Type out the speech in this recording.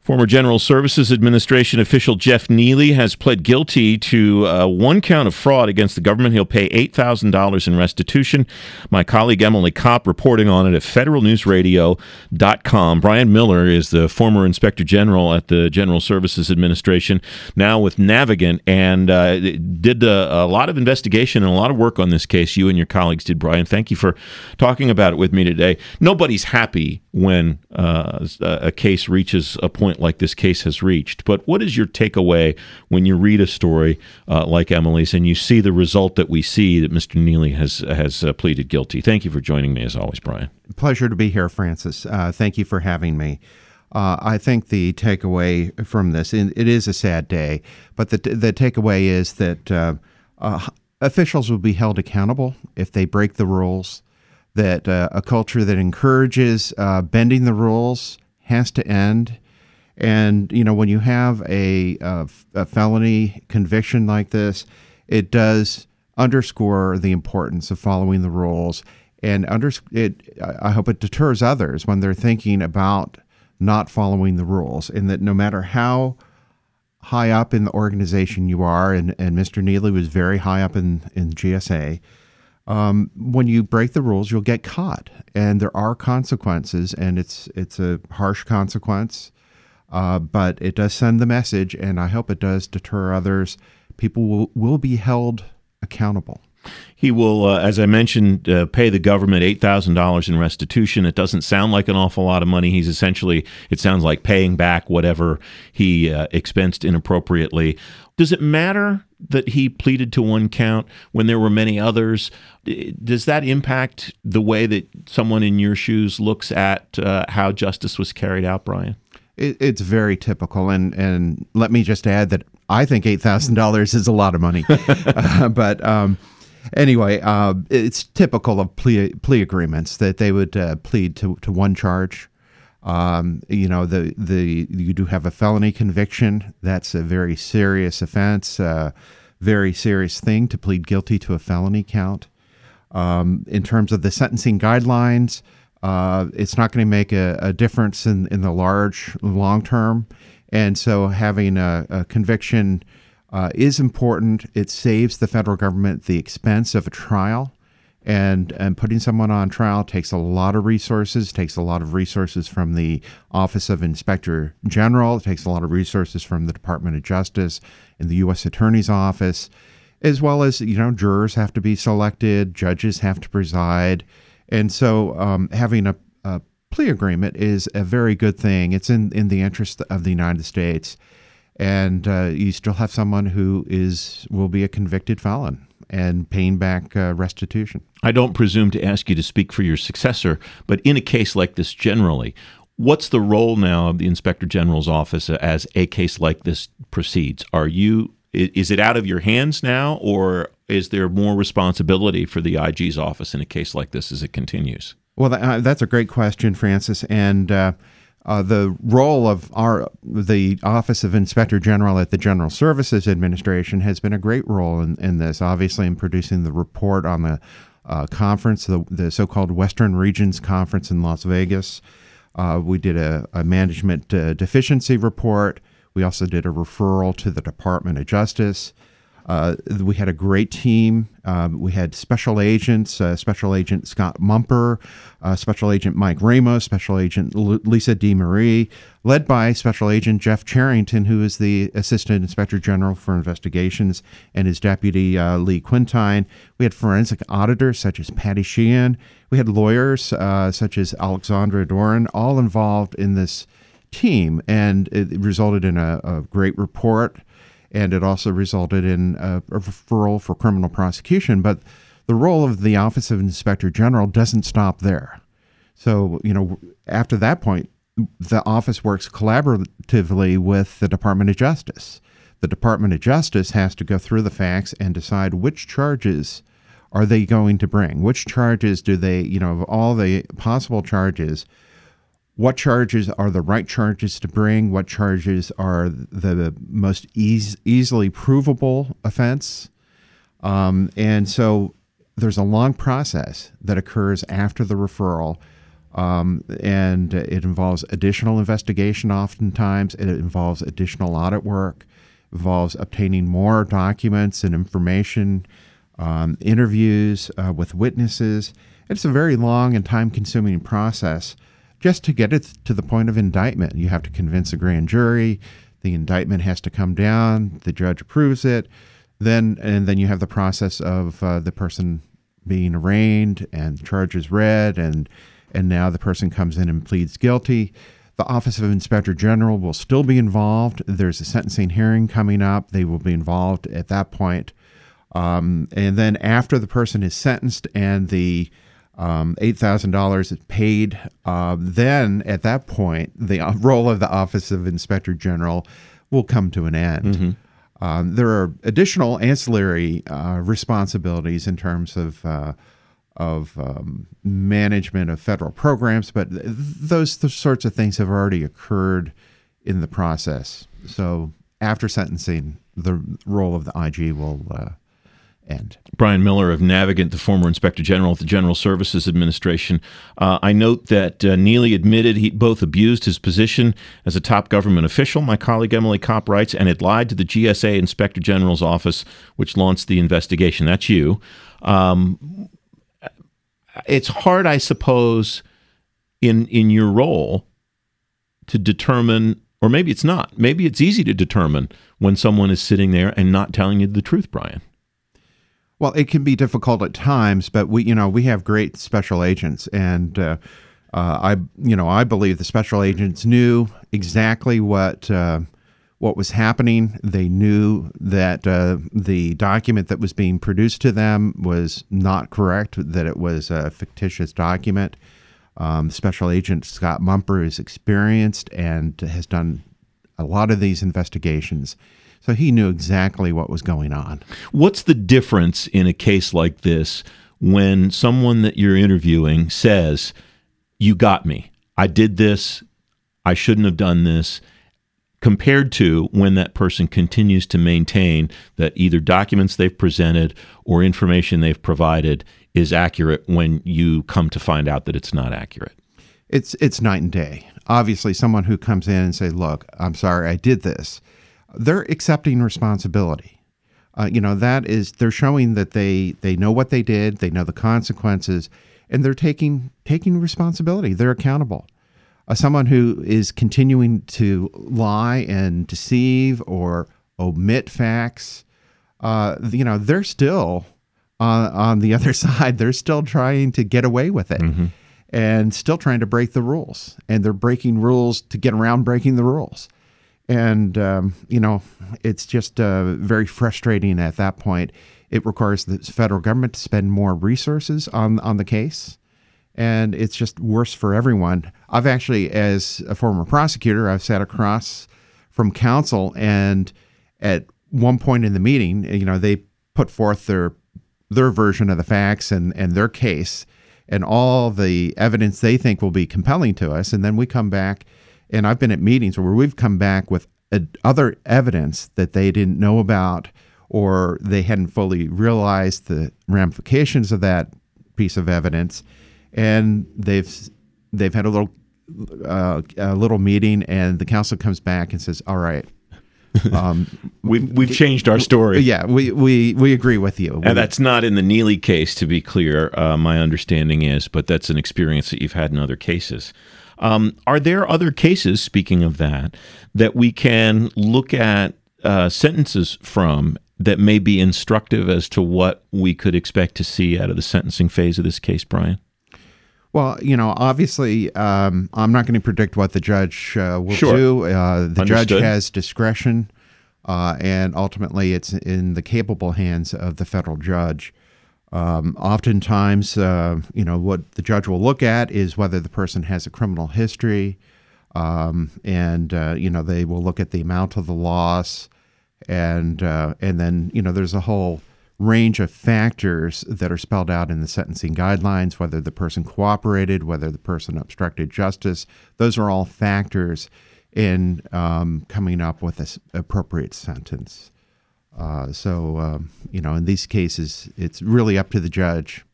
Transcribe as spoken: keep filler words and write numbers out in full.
Former General Services Administration official Jeff Neely has pled guilty to uh, one count of fraud against the government. He'll pay eight thousand dollars in restitution. My colleague Emily Kopp reporting on it at federal news radio dot com. Brian Miller is the former Inspector General at the General Services Administration, now with Navigant, and uh, did a, a lot of investigation and a lot of work on this case. You and your colleagues did, Brian. Thank you for talking about it with me today. Nobody's happy when uh, a case reaches a point like this case has reached. But what is your takeaway when you read a story uh, like Emily's and you see the result that we see, that Mister Neely has has uh, pleaded guilty? Thank you for joining me as always, Brian. Pleasure to be here, Francis. Uh, thank you for having me. Uh, I think the takeaway from this, and it is a sad day, but the the takeaway is that uh, uh, officials will be held accountable if they break the rules, that uh, a culture that encourages uh, bending the rules has to end. And, you know, when you have a, a, a felony conviction like this, it does underscore the importance of following the rules. And under, it, I hope it deters others when they're thinking about not following the rules, and that no matter how high up in the organization you are, and, and Mister Neely was very high up in, in G S A, um, when you break the rules, you'll get caught. And there are consequences, and it's it's a harsh consequence. Uh, but it does send the message, and I hope it does deter others. People will, will be held accountable. He will, uh, as I mentioned, uh, pay the government eight thousand dollars in restitution. It doesn't sound like an awful lot of money. He's essentially, it sounds like paying back whatever he uh, expensed inappropriately. Does it matter that he pleaded to one count when there were many others? Does that impact the way that someone in your shoes looks at uh, how justice was carried out, Brian? It, it's very typical, and, and let me just add that I think eight thousand dollars is a lot of money. uh, but um, anyway, uh, it's typical of plea, plea agreements that they would uh, plead to, to one charge. Um, you know, the, the you do have a felony conviction. That's a very serious offense, uh, very serious thing to plead guilty to a felony count. Um, in terms of the sentencing guidelines, Uh, it's not going to make a, a difference in, in the large, long term. And so having a, a conviction uh, is important. It saves the federal government the expense of a trial. And, and putting someone on trial takes a lot of resources, takes a lot of resources from the Office of Inspector General. It takes a lot of resources from the Department of Justice and the U S Attorney's Office, as well as, you know, jurors have to be selected, judges have to preside. And so um, having a, a plea agreement is a very good thing. It's in, in the interest of the United States. And uh, you still have someone who is will be a convicted felon and paying back uh, restitution. I don't presume to ask you to speak for your successor, but in a case like this generally, what's the role now of the Inspector General's office as a case like this proceeds? Are you Is it out of your hands now, or is there more responsibility for the I G's office in a case like this as it continues? Well, uh, that's a great question, Francis. And uh, uh, the role of our the Office of Inspector General at the General Services Administration has been a great role in, in this, obviously in producing the report on the uh, conference, the, the so-called Western Regions Conference in Las Vegas. Uh, we did a, a management uh, deficiency report. We also did a referral to the Department of Justice. Uh, we had a great team. Um, we had special agents, uh, Special Agent Scott Mumper, uh, Special Agent Mike Ramos, Special Agent L- Lisa DeMarie, led by Special Agent Jeff Charrington, who is the Assistant Inspector General for Investigations, and his deputy, uh, Lee Quintine. We had forensic auditors such as Patty Sheehan. We had lawyers uh, such as Alexandra Doran, all involved in this team, and it resulted in a, a great report, and it also resulted in a, a referral for criminal prosecution. But the role of the Office of Inspector General doesn't stop there. So, you know, after that point, the office works collaboratively with the Department of Justice. The Department of Justice has to go through the facts and decide which charges are they going to bring, which charges do they, you know, of all the possible charges, what charges are the right charges to bring? What charges are the most eas- easily provable offense? Um, and so there's a long process that occurs after the referral Um, and it involves additional investigation oftentimes. It involves additional audit work, involves obtaining more documents and information, um, interviews uh, with witnesses. It's a very long and time-consuming process just to get it to the point of indictment. You have to convince a grand jury. The indictment has to come down. The judge approves it. Then, and then you have the process of uh, the person being arraigned and charges read, and and now the person comes in and pleads guilty. The Office of Inspector General will still be involved. There's a sentencing hearing coming up. They will be involved at that point. Um, and then after the person is sentenced and the um, eight thousand dollars is paid, uh, then at that point, the role of the Office of Inspector General will come to an end. Mm-hmm. Um, there are additional ancillary uh, responsibilities in terms of uh, of um, management of federal programs, but th- those, those sorts of things have already occurred in the process. So after sentencing, the role of the I G will uh, end. Brian Miller of Navigant, the former Inspector General at the General Services Administration. Uh, I note that uh, Neely admitted he both abused his position as a top government official, my colleague Emily Kopp writes, and had lied to the G S A Inspector General's office, which launched the investigation. That's you. Um, it's hard, I suppose, in in your role to determine, or maybe it's not. Maybe it's easy to determine when someone is sitting there and not telling you the truth, Brian. Well, it can be difficult at times, but we, you know, we have great special agents, and uh, uh, I, you know, I believe the special agents knew exactly what uh, what was happening. They knew that uh, the document that was being produced to them was not correct, that it was a fictitious document. Um, Special Agent Scott Mumper is experienced and has done a lot of these investigations. So he knew exactly what was going on. What's the difference in a case like this when someone that you're interviewing says, you got me, I did this, I shouldn't have done this, compared to when that person continues to maintain that either documents they've presented or information they've provided is accurate when you come to find out that it's not accurate? It's it's night and day. Obviously, someone who comes in and say, look, I'm sorry, I did this, they're accepting responsibility. Uh, you know, that is, they're showing that they, they know what they did, they know the consequences, and they're taking taking responsibility. They're accountable. Uh, someone who is continuing to lie and deceive or omit facts, uh, you know, they're still on, on the other side. They're still trying to get away with it. Mm-hmm. And still trying to break the rules. And they're breaking rules to get around breaking the rules. And, um, you know, it's just uh, very frustrating at that point. It requires the federal government to spend more resources on, on the case. And it's just worse for everyone. I've actually, as a former prosecutor, I've sat across from counsel, and at one point in the meeting, you know, they put forth their their version of the facts and, and their case and all the evidence they think will be compelling to us. And then we come back, and I've been at meetings where we've come back with a, other evidence that they didn't know about, or they hadn't fully realized the ramifications of that piece of evidence. And they've they've had a little uh, a little meeting, and the counsel comes back and says, "All right, um, we've we've changed our story. Yeah, we we we agree with you." And that's not in the Neely case, to be clear. Uh, my understanding is, but that's an experience that you've had in other cases. Um, are there other cases, speaking of that, that we can look at uh, sentences from that may be instructive as to what we could expect to see out of the sentencing phase of this case, Brian? Well, you know, obviously, um, I'm not going to predict what the judge uh, will sure. do. Uh, the Understood. judge has discretion, uh, and ultimately it's in the capable hands of the federal judge. Um, oftentimes, uh, you know, what the judge will look at is whether the person has a criminal history, um, and, uh, you know, they will look at the amount of the loss, and uh, and then, you know, there's a whole range of factors that are spelled out in the sentencing guidelines, whether the person cooperated, whether the person obstructed justice. Those are all factors in um, coming up with an appropriate sentence. Uh, so, um, you know, in these cases, it's really up to the judge